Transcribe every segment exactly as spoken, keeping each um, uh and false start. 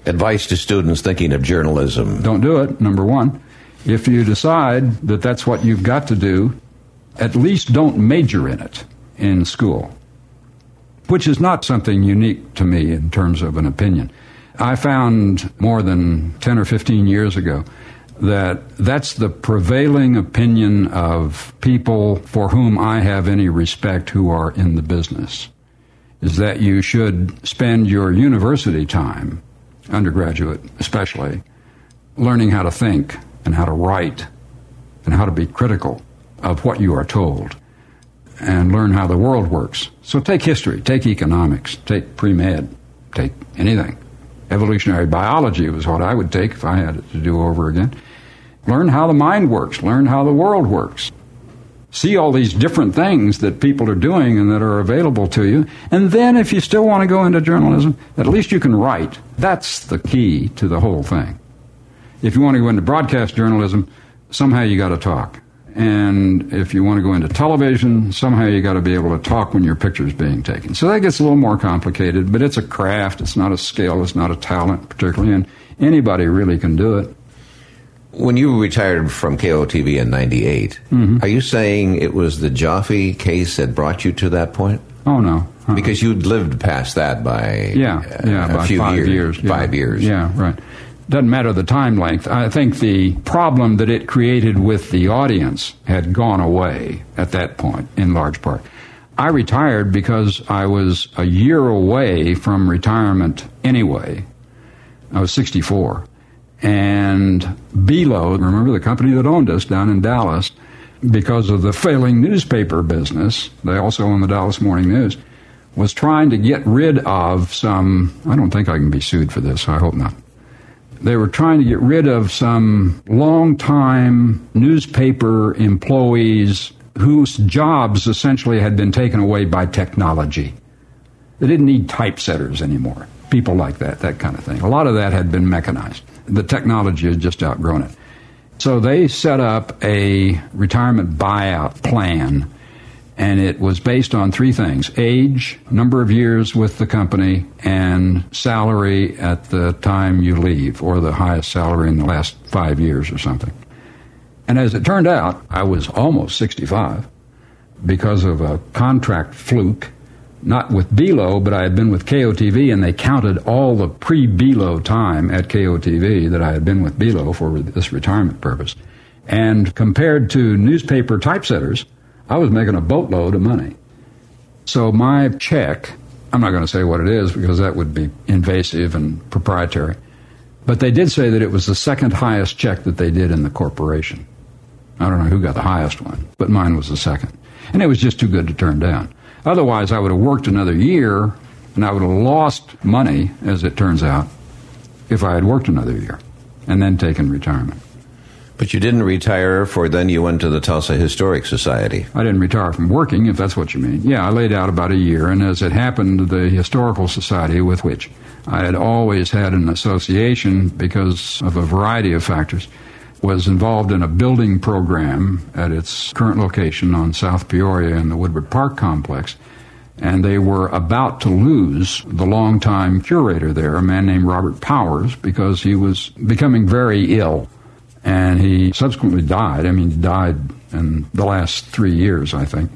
Advice to students thinking of journalism. Don't do it, number one. If you decide that that's what you've got to do, at least don't major in it in school, which is not something unique to me in terms of an opinion. I found more than ten or fifteen years ago that that's the prevailing opinion of people for whom I have any respect who are in the business, is that you should spend your university time, undergraduate especially, learning how to think and how to write and how to be critical of what you are told and learn how the world works. So take history, take economics, take pre-med, take anything. Evolutionary biology was what I would take if I had it to do over again. Learn how the mind works. Learn how the world works. See all these different things that people are doing and that are available to you. And then if you still want to go into journalism, at least you can write. That's the key to the whole thing. If you want to go into broadcast journalism, somehow you got to talk. And if you want to go into television, somehow you got to be able to talk when your picture's being taken. So that gets a little more complicated, but it's a craft. It's not a skill. It's not a talent particularly, and anybody really can do it. When you retired from K O T V in ninety-eight, mm-hmm. are you saying it was the Joffe case that brought you to that point? Oh, no. Uh-uh. Because you'd lived past that by yeah, yeah, a by few five years. years yeah. Five years. Yeah, right. Doesn't matter the time length. I think the problem that it created with the audience had gone away at that point, in large part. I retired because I was a year away from retirement anyway. I was sixty-four. And Belo, remember the company that owned us down in Dallas, because of the failing newspaper business, they also own the Dallas Morning News, was trying to get rid of some, I don't think I can be sued for this, I hope not. They were trying to get rid of some long-time newspaper employees whose jobs essentially had been taken away by technology. They didn't need typesetters anymore, people like that, that kind of thing. A lot of that had been mechanized. The technology had just outgrown it. So they set up a retirement buyout plan, and it was based on three things: age, number of years with the company, and salary at the time you leave, or the highest salary in the last five years or something. And as it turned out, I was almost sixty-five because of a contract fluke, not with Belo, but I had been with K O T V, and they counted all the pre-Belo time at K O T V that I had been with Belo for this retirement purpose. And compared to newspaper typesetters, I was making a boatload of money. So my check, I'm not going to say what it is because that would be invasive and proprietary, but they did say that it was the second highest check that they did in the corporation. I don't know who got the highest one, but mine was the second. And it was just too good to turn down. Otherwise, I would have worked another year, and I would have lost money, as it turns out, if I had worked another year and then taken retirement. But you didn't retire, for then you went to the Tulsa Historic Society. I didn't retire from working, if that's what you mean. Yeah, I laid out about a year, and as it happened, the Historical Society, with which I had always had an association because of a variety of factors, was involved in a building program at its current location on South Peoria in the Woodward Park complex, and they were about to lose the longtime curator there, a man named Robert Powers, because he was becoming very ill, and he subsequently died. I mean, he died in the last three years, I think.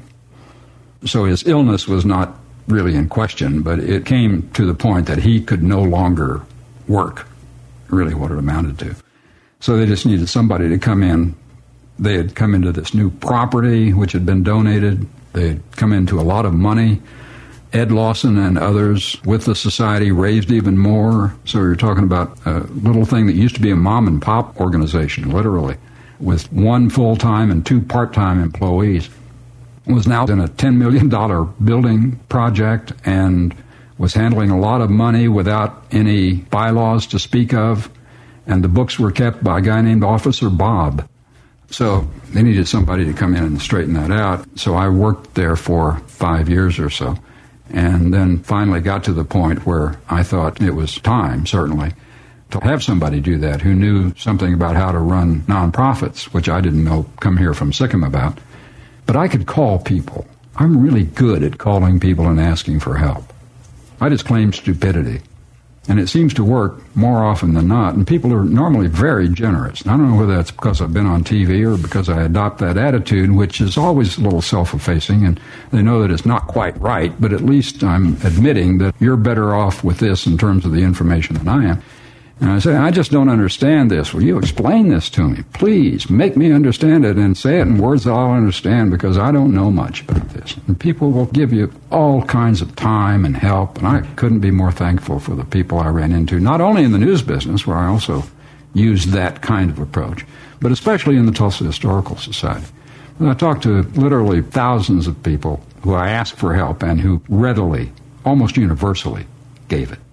So his illness was not really in question, but it came to the point that he could no longer work, really what it amounted to. So they just needed somebody to come in. They had come into this new property, which had been donated. They had come into a lot of money. Ed Lawson and others with the society raised even more. So you're talking about a little thing that used to be a mom-and-pop organization, literally, with one full-time and two part-time employees. It was now in a ten million dollars building project and was handling a lot of money without any bylaws to speak of. And the books were kept by a guy named Officer Bob. So they needed somebody to come in and straighten that out. So I worked there for five years or so, and then finally got to the point where I thought it was time, certainly, to have somebody do that who knew something about how to run nonprofits, which I didn't know come here from Sikkim about. But I could call people. I'm really good at calling people and asking for help. I just claim stupidity. And it seems to work more often than not. And people are normally very generous. And I don't know whether that's because I've been on T V or because I adopt that attitude, which is always a little self-effacing. And they know that it's not quite right, but at least I'm admitting that you're better off with this in terms of the information than I am. And I say, I just don't understand this. Will you explain this to me? Please, make me understand it and say it in words that I'll understand, because I don't know much about this. And people will give you all kinds of time and help, and I couldn't be more thankful for the people I ran into, not only in the news business, where I also used that kind of approach, but especially in the Tulsa Historical Society. And I talked to literally thousands of people who I asked for help and who readily, almost universally, gave it.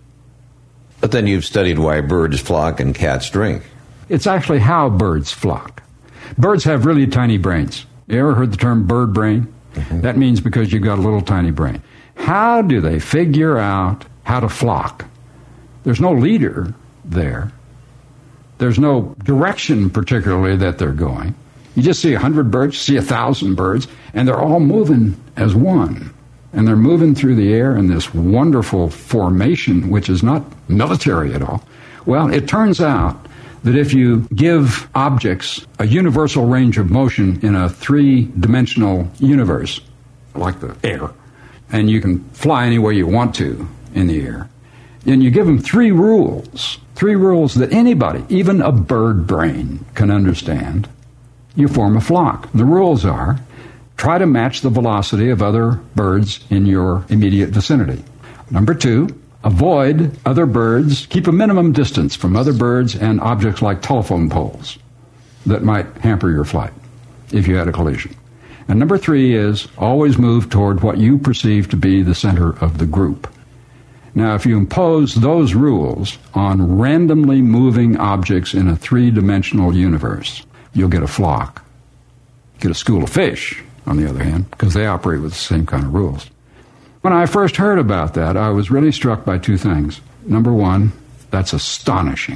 But then you've studied why birds flock and cats drink. It's actually how birds flock. Birds have really tiny brains. You ever heard the term bird brain? Mm-hmm. That means because you've got a little tiny brain. How do they figure out how to flock? There's no leader there. There's no direction particularly that they're going. You just see a hundred birds, see a thousand birds, and they're all moving as one. And they're moving through the air in this wonderful formation, which is not military at all. Well, it turns out that if you give objects a universal range of motion in a three-dimensional universe, like the air, and you can fly any way you want to in the air, and you give them three rules, three rules that anybody, even a bird brain, can understand, you form a flock. The rules are: try to match the velocity of other birds in your immediate vicinity. Number two, avoid other birds. Keep a minimum distance from other birds and objects like telephone poles that might hamper your flight if you had a collision. And number three is always move toward what you perceive to be the center of the group. Now, if you impose those rules on randomly moving objects in a three-dimensional universe, you'll get a flock. Get a school of fish, on the other hand, because they operate with the same kind of rules. When I first heard about that, I was really struck by two things. Number one, that's astonishing.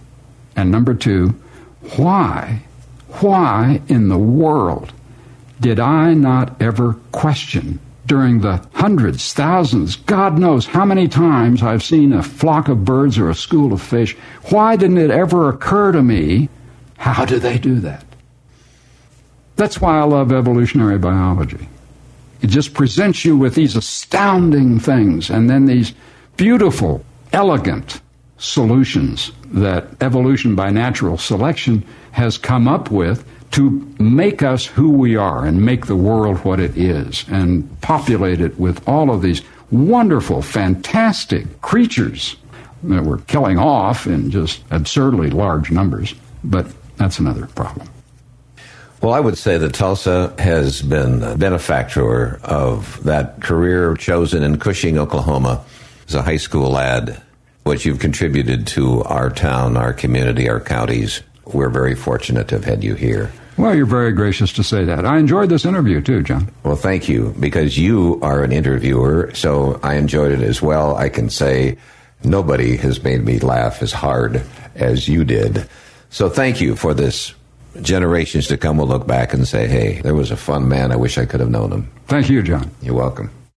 And number two, why, why in the world did I not ever question during the hundreds, thousands, God knows how many times I've seen a flock of birds or a school of fish, why didn't it ever occur to me, how do they do that? That's why I love evolutionary biology. It just presents you with these astounding things and then these beautiful, elegant solutions that evolution by natural selection has come up with to make us who we are and make the world what it is and populate it with all of these wonderful, fantastic creatures that we're killing off in just absurdly large numbers. But that's another problem. Well, I would say that Tulsa has been a benefactor of that career chosen in Cushing, Oklahoma, as a high school lad. What you've contributed to our town, our community, our counties, we're very fortunate to have had you here. Well, you're very gracious to say that. I enjoyed this interview, too, John. Well, thank you, because you are an interviewer, so I enjoyed it as well. I can say nobody has made me laugh as hard as you did. So thank you for this. Generations to come will look back and say, hey, there was a fun man. I wish I could have known him. Thank you, John. You're welcome.